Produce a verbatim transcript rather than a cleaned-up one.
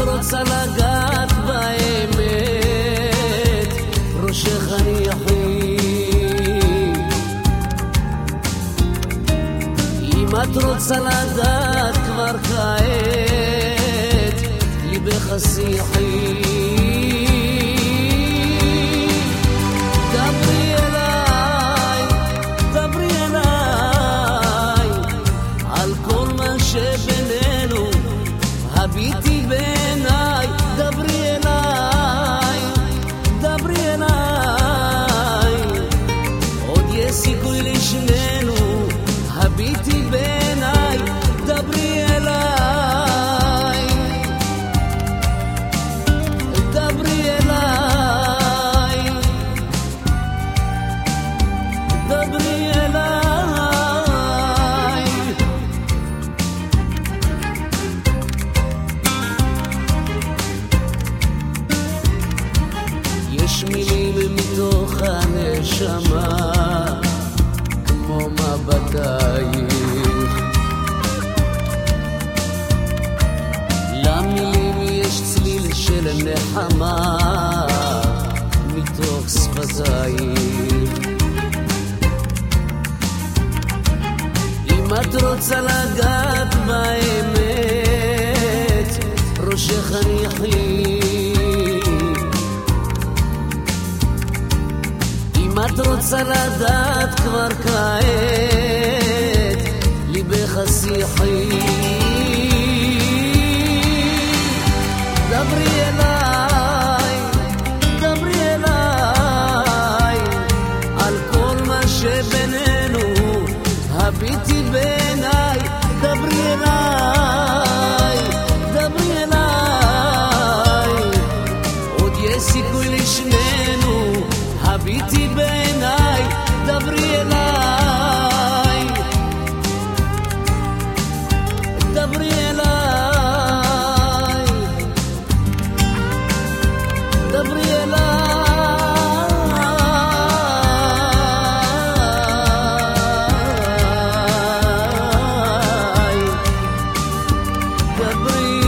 רוצה לגעת באמת, ראשך הניחי. אם את רוצה לדעת כבר כעת, ליבך שיחי. דברי אליי, דברי אליי, על כל מה שבינינו, הביטי בעיניי. דברי אליי, דברי אליי, עוד יש סיכוי לשנינו, הביטי בעיניי. דברי אליי, דברי אליי, דברי אליי. יש מילים מתוך הנשמה כמו מבטייך, למילים יש צליל של נחמה מתוך שפתייך. אם את רוצה לגעת באמת, ראשך הניחי. אם את רוצה לדעת כבר כעת, ליבך שיחי. דברי אליי, דברי אליי, על כל מה שבינינו, הביטי בעיניי. דברי אליי, דברי אליי, עוד יש סיכוי לשנינו, הביטי בעיניי. דברי אליי, דברי אליי, דברי אליי, דברי